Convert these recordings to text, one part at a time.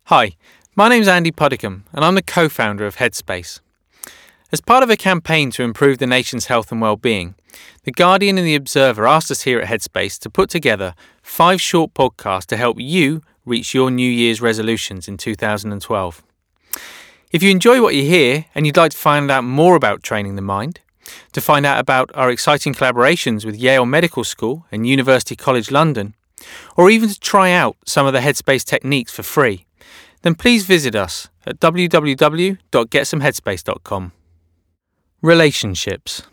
Hi, my name's Andy Puddicombe and I'm the co-founder of Headspace. As part of a campaign to improve the nation's health and well-being, The Guardian and The Observer asked us here at Headspace to put together 5 short podcasts to help you reach your New Year's resolutions in 2012. If you enjoy what you hear and you'd like to find out more about training the mind, to find out about our exciting collaborations with Yale Medical School and University College London, or even to try out some of the Headspace techniques for free, then please visit us at www.getsomeheadspace.com. Relationships.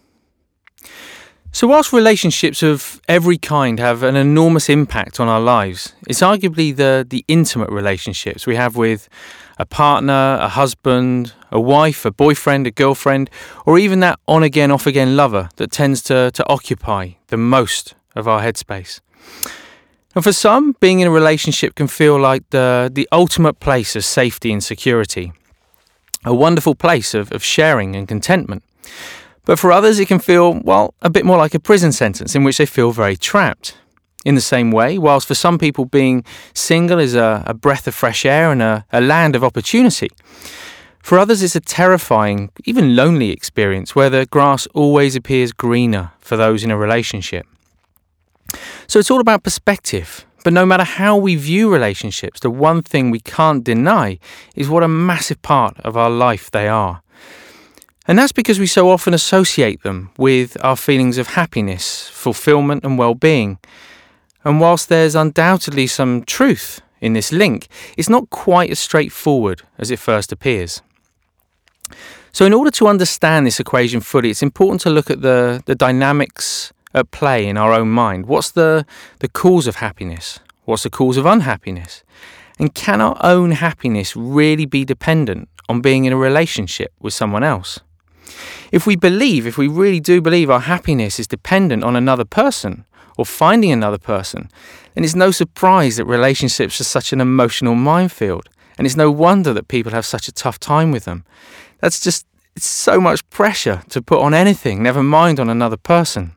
So whilst relationships of every kind have an enormous impact on our lives, it's arguably the intimate relationships we have with a partner, a husband, a wife, a boyfriend, a girlfriend, or even that on-again, off-again lover that tends to occupy the most of our headspace. And for some, being in a relationship can feel like the ultimate place of safety and security, a wonderful place of sharing and contentment. But for others, it can feel, a bit more like a prison sentence in which they feel very trapped. In the same way, whilst for some people being single is a breath of fresh air and a land of opportunity, for others it's a terrifying, even lonely experience where the grass always appears greener for those in a relationship. So it's all about perspective, but no matter how we view relationships, the one thing we can't deny is what a massive part of our life they are. And that's because we so often associate them with our feelings of happiness, fulfillment and well-being. And whilst there's undoubtedly some truth in this link, it's not quite as straightforward as it first appears. So in order to understand this equation fully, it's important to look at the dynamics at play in our own mind. What's the cause of happiness? What's the cause of unhappiness? And can our own happiness really be dependent on being in a relationship with someone else? If we really do believe our happiness is dependent on another person or finding another person, then it's no surprise that relationships are such an emotional minefield. And it's no wonder that people have such a tough time with them. It's so much pressure to put on anything, never mind on another person.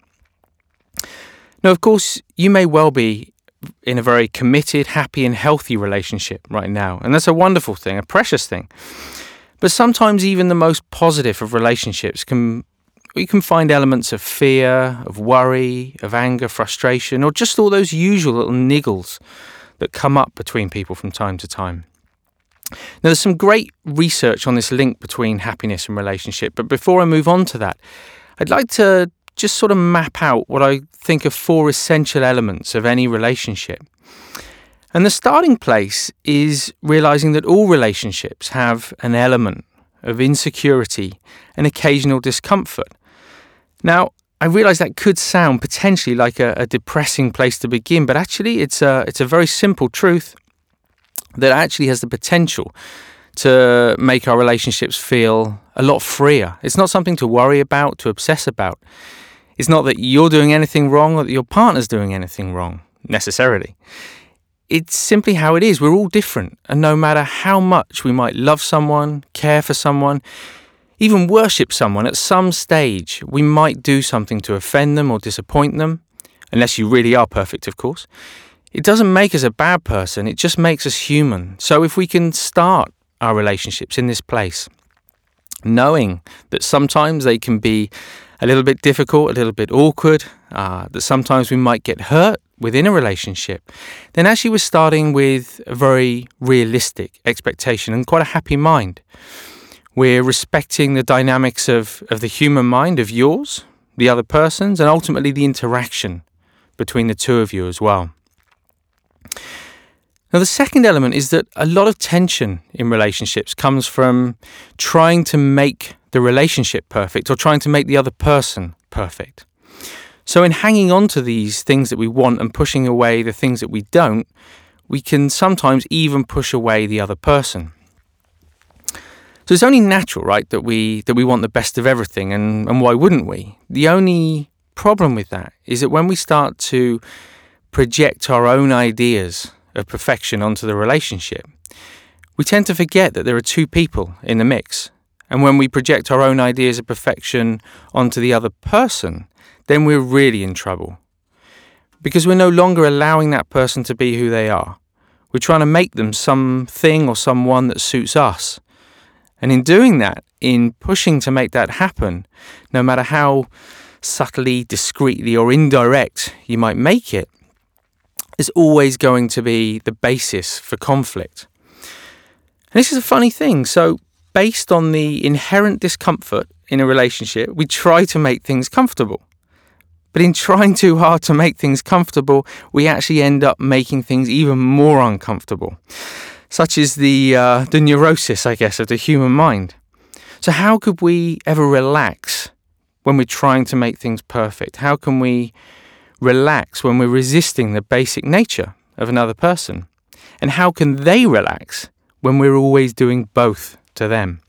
Now, of course, you may well be in a very committed, happy and healthy relationship right now. And that's a wonderful thing, a precious thing. But sometimes even the most positive of relationships we can find elements of fear, of worry, of anger, frustration, or just all those usual little niggles that come up between people from time to time. Now, there's some great research on this link between happiness and relationship. But before I move on to that, I'd like to just sort of map out what I think are 4 essential elements of any relationship. And the starting place is realizing that all relationships have an element of insecurity and occasional discomfort. Now, I realize that could sound potentially like a depressing place to begin, but actually it's a very simple truth that actually has the potential to make our relationships feel a lot freer. It's not something to worry about, to obsess about. It's not that you're doing anything wrong or that your partner's doing anything wrong, necessarily. It's simply how it is. We're all different. And no matter how much we might love someone, care for someone, even worship someone, at some stage we might do something to offend them or disappoint them, unless you really are perfect, of course. It doesn't make us a bad person. It just makes us human. So if we can start our relationships in this place, knowing that sometimes they can be a little bit difficult, a little bit awkward, that sometimes we might get hurt within a relationship, then actually we're starting with a very realistic expectation and quite a happy mind. We're respecting the dynamics of the human mind, of yours, the other person's, and ultimately the interaction between the two of you as well. Now, the second element is that a lot of tension in relationships comes from trying to make the relationship perfect or trying to make the other person perfect. So in hanging on to these things that we want and pushing away the things that we don't, we can sometimes even push away the other person. So it's only natural, right, that we want the best of everything, and why wouldn't we? The only problem with that is that when we start to project our own ideas of perfection onto the relationship, we tend to forget that there are 2 people in the mix. And when we project our own ideas of perfection onto the other person, then we're really in trouble. Because we're no longer allowing that person to be who they are. We're trying to make them something or someone that suits us. And in doing that, in pushing to make that happen, no matter how subtly, discreetly or indirect you might make it, is always going to be the basis for conflict. And this is a funny thing. So based on the inherent discomfort in a relationship, we try to make things comfortable. But in trying too hard to make things comfortable, we actually end up making things even more uncomfortable. Such is the neurosis, I guess, of the human mind. So how could we ever relax when we're trying to make things perfect? How can we relax when we're resisting the basic nature of another person? And how can they relax when we're always doing both to them?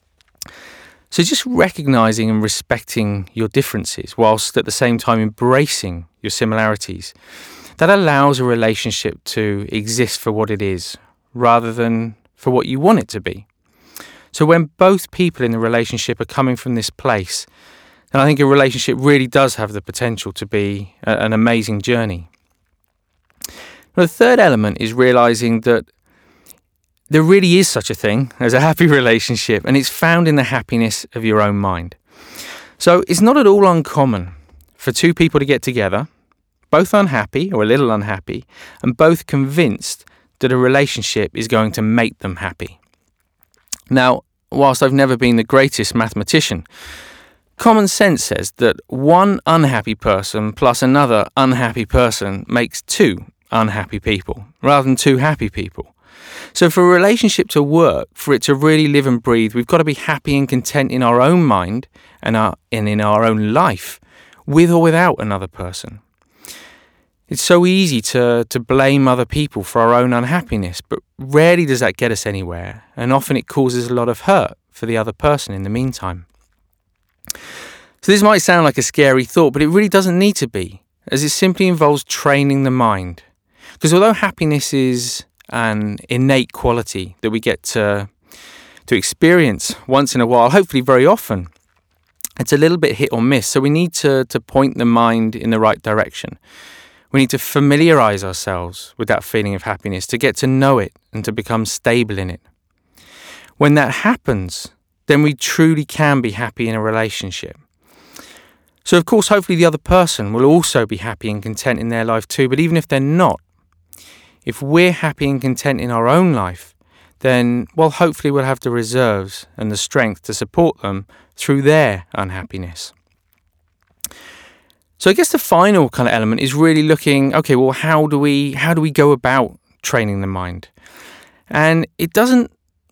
So just recognizing and respecting your differences whilst at the same time embracing your similarities, that allows a relationship to exist for what it is rather than for what you want it to be. So when both people in the relationship are coming from this place, then I think a relationship really does have the potential to be an amazing journey. Now, the third element is realizing that there really is such a thing as a happy relationship, and it's found in the happiness of your own mind. So it's not at all uncommon for two people to get together, both unhappy or a little unhappy, and both convinced that a relationship is going to make them happy. Now, whilst I've never been the greatest mathematician, common sense says that one unhappy person plus another unhappy person makes two unhappy people, rather than two happy people. So for a relationship to work, for it to really live and breathe, we've got to be happy and content in our own mind and in our own life, with or without another person. It's so easy to blame other people for our own unhappiness, but rarely does that get us anywhere, and often it causes a lot of hurt for the other person in the meantime. So this might sound like a scary thought, but it really doesn't need to be, as it simply involves training the mind. Because although happiness is an innate quality that we get to experience once in a while, hopefully very often, it's a little bit hit or miss. So we need to point the mind in the right direction. We need to familiarize ourselves with that feeling of happiness, to get to know it and to become stable in it. When that happens, then we truly can be happy in a relationship. So of course, hopefully the other person will also be happy and content in their life too. But even if they're not, if we're happy and content in our own life, then, well, hopefully we'll have the reserves and the strength to support them through their unhappiness. So I guess the final kind of element is really looking, okay, well, how do we go about training the mind? And it doesn't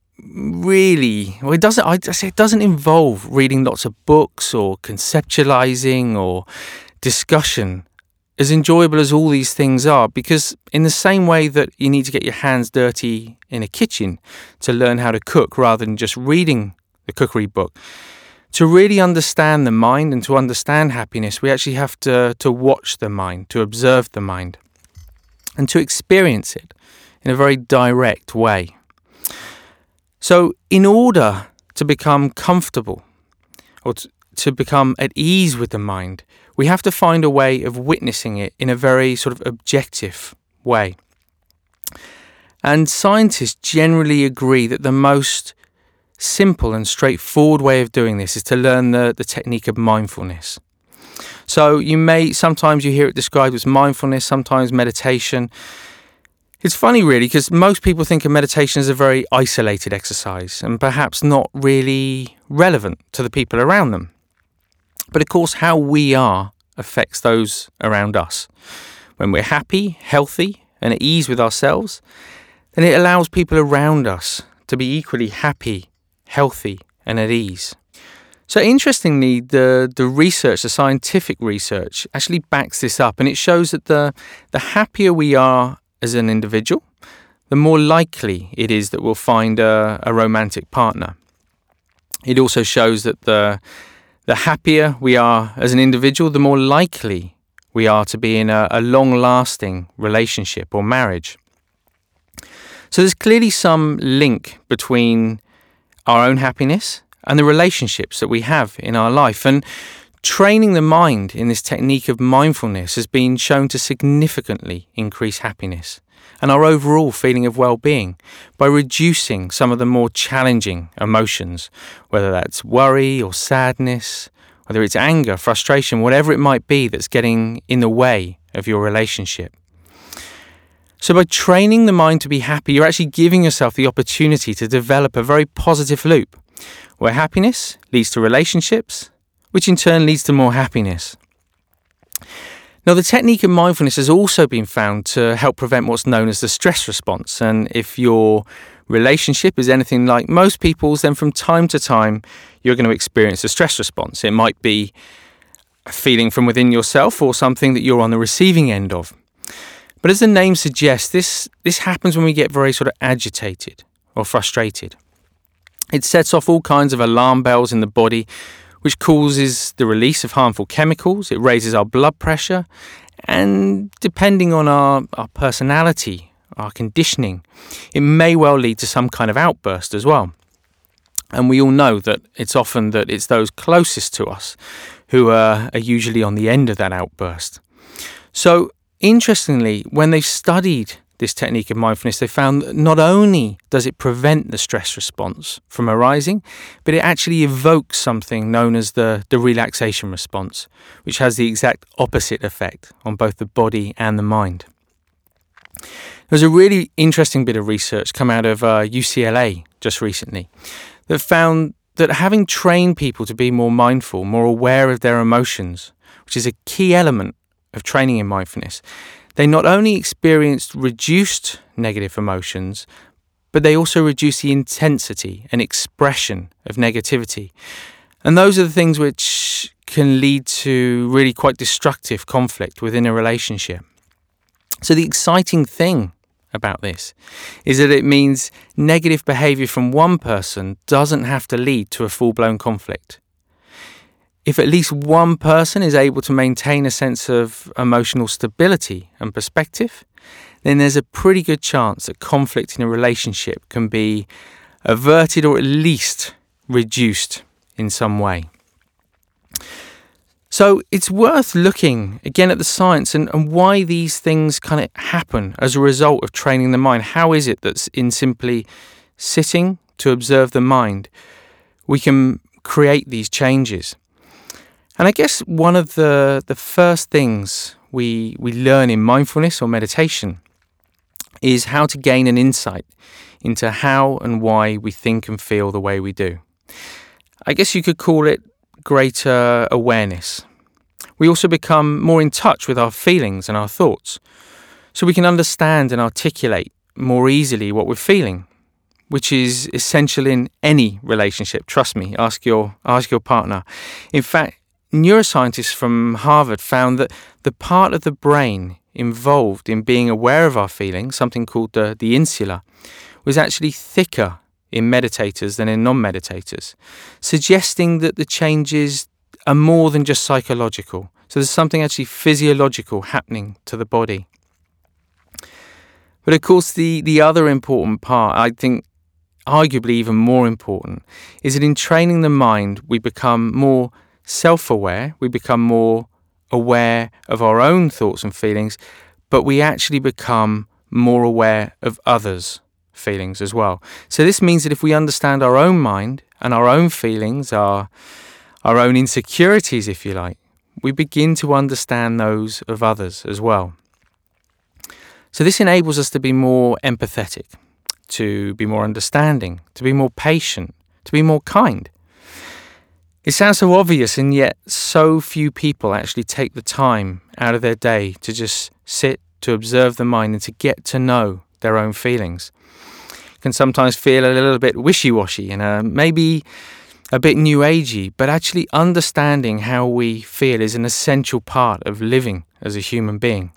involve reading lots of books or conceptualizing or discussion, as enjoyable as all these things are, because in the same way that you need to get your hands dirty in a kitchen to learn how to cook rather than just reading the cookery book, to really understand the mind and to understand happiness, we actually have to watch the mind, to observe the mind, and to experience it in a very direct way. So in order to become comfortable or to become at ease with the mind, we have to find a way of witnessing it in a very sort of objective way. And scientists generally agree that the most simple and straightforward way of doing this is to learn the technique of mindfulness. So sometimes you hear it described as mindfulness, sometimes meditation. It's funny really, because most people think of meditation as a very isolated exercise and perhaps not really relevant to the people around them. But of course, how we are affects those around us. When we're happy, healthy, and at ease with ourselves, then it allows people around us to be equally happy, healthy, and at ease. So interestingly, the research, the scientific research, actually backs this up, and it shows that the happier we are as an individual, the more likely it is that we'll find a romantic partner. It also shows that the happier we are as an individual, the more likely we are to be in a long-lasting relationship or marriage. So there's clearly some link between our own happiness and the relationships that we have in our life. And Training the mind in this technique of mindfulness has been shown to significantly increase happiness and our overall feeling of well-being by reducing some of the more challenging emotions, whether that's worry or sadness, whether it's anger, frustration, whatever it might be that's getting in the way of your relationship. So by training the mind to be happy, you're actually giving yourself the opportunity to develop a very positive loop where happiness leads to relationships, which in turn leads to more happiness. Now, the technique of mindfulness has also been found to help prevent what's known as the stress response. And if your relationship is anything like most people's, then from time to time, you're going to experience a stress response. It might be a feeling from within yourself or something that you're on the receiving end of. But as the name suggests, this happens when we get very sort of agitated or frustrated. It sets off all kinds of alarm bells in the body, which causes the release of harmful chemicals. It raises our blood pressure, and depending on our personality, our conditioning, it may well lead to some kind of outburst as well. And we all know that it's often that it's those closest to us who are usually on the end of that outburst. So, interestingly, when they've studied this technique of mindfulness, they found that not only does it prevent the stress response from arising, but it actually evokes something known as the relaxation response, which has the exact opposite effect on both the body and the mind. There's a really interesting bit of research come out of UCLA just recently that found that having trained people to be more mindful, more aware of their emotions, which is a key element of training in mindfulness, they not only experienced reduced negative emotions, but they also reduced the intensity and expression of negativity. And those are the things which can lead to really quite destructive conflict within a relationship. So the exciting thing about this is that it means negative behaviour from one person doesn't have to lead to a full-blown conflict. If at least one person is able to maintain a sense of emotional stability and perspective, then there's a pretty good chance that conflict in a relationship can be averted or at least reduced in some way. So it's worth looking again at the science and why these things kind of happen as a result of training the mind. How is it that in simply sitting to observe the mind, we can create these changes? And I guess one of the first things we learn in mindfulness or meditation is how to gain an insight into how and why we think and feel the way we do. I guess you could call it greater awareness. We also become more in touch with our feelings and our thoughts, so we can understand and articulate more easily what we're feeling, which is essential in any relationship. Trust me, ask your partner. In fact, neuroscientists from Harvard found that the part of the brain involved in being aware of our feelings, something called the insula, was actually thicker in meditators than in non-meditators, suggesting that the changes are more than just psychological. So there's something actually physiological happening to the body. But of course, the other important part, I think arguably even more important, is that in training the mind, we become more self-aware, we become more aware of our own thoughts and feelings, but we actually become more aware of others' feelings as well. So this means that if we understand our own mind and our own feelings, our own insecurities, if you like, we begin to understand those of others as well. So this enables us to be more empathetic, to be more understanding, to be more patient, to be more kind. It sounds so obvious, and yet so few people actually take the time out of their day to just sit, to observe the mind and to get to know their own feelings. It can sometimes feel a little bit wishy-washy and maybe a bit new agey, but actually understanding how we feel is an essential part of living as a human being.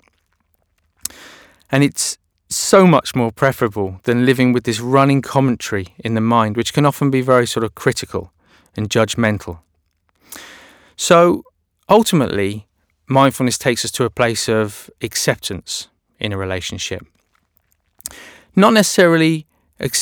And it's so much more preferable than living with this running commentary in the mind, which can often be very sort of critical and judgmental. So ultimately, mindfulness takes us to a place of acceptance in a relationship. Not necessarily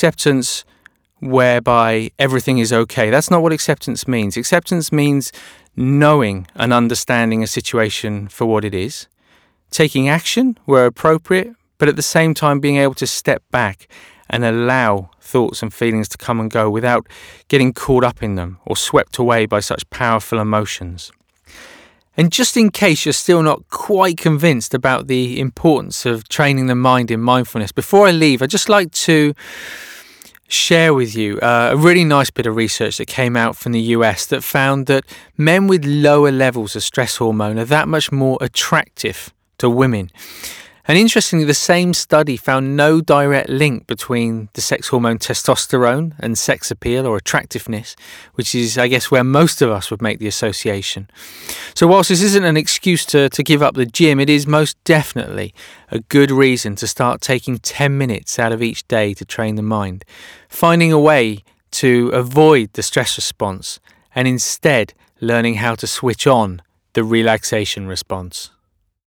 acceptance whereby everything is okay. That's not what acceptance means. Acceptance means knowing and understanding a situation for what it is, taking action where appropriate, but at the same time being able to step back and allow thoughts and feelings to come and go without getting caught up in them or swept away by such powerful emotions. And just in case you're still not quite convinced about the importance of training the mind in mindfulness, before I leave, I'd just like to share with you a really nice bit of research that came out from the US that found that men with lower levels of stress hormone are that much more attractive to women. And interestingly, the same study found no direct link between the sex hormone testosterone and sex appeal or attractiveness, which is, I guess, where most of us would make the association. So whilst this isn't an excuse to give up the gym, it is most definitely a good reason to start taking 10 minutes out of each day to train the mind, finding a way to avoid the stress response and instead learning how to switch on the relaxation response.